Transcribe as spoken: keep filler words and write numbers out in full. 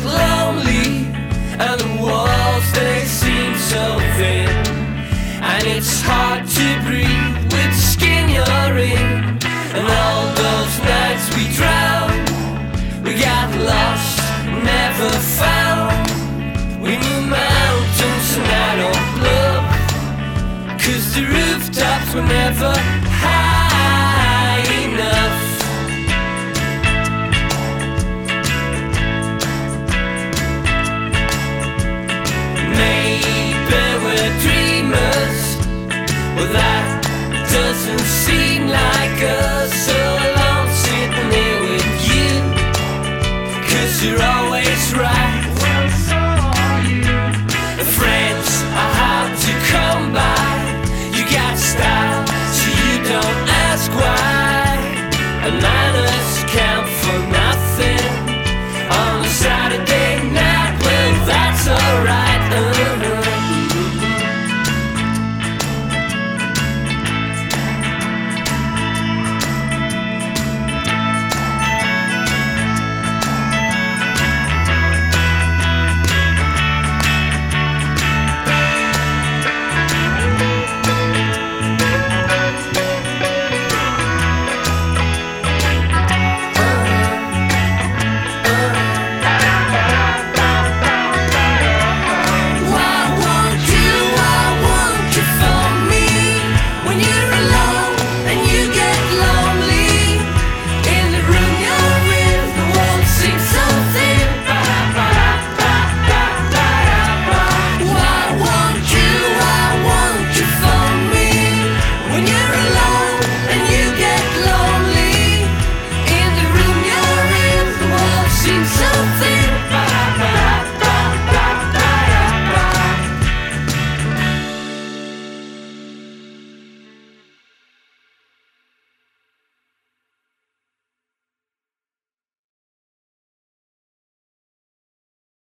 lonely, and the walls they seem so thin, and it's hard to breathe with the skin you're in. And all those nights we drowned, we got lost, never found. We moved mountains and I don't love, 'cause the rooftops were never high.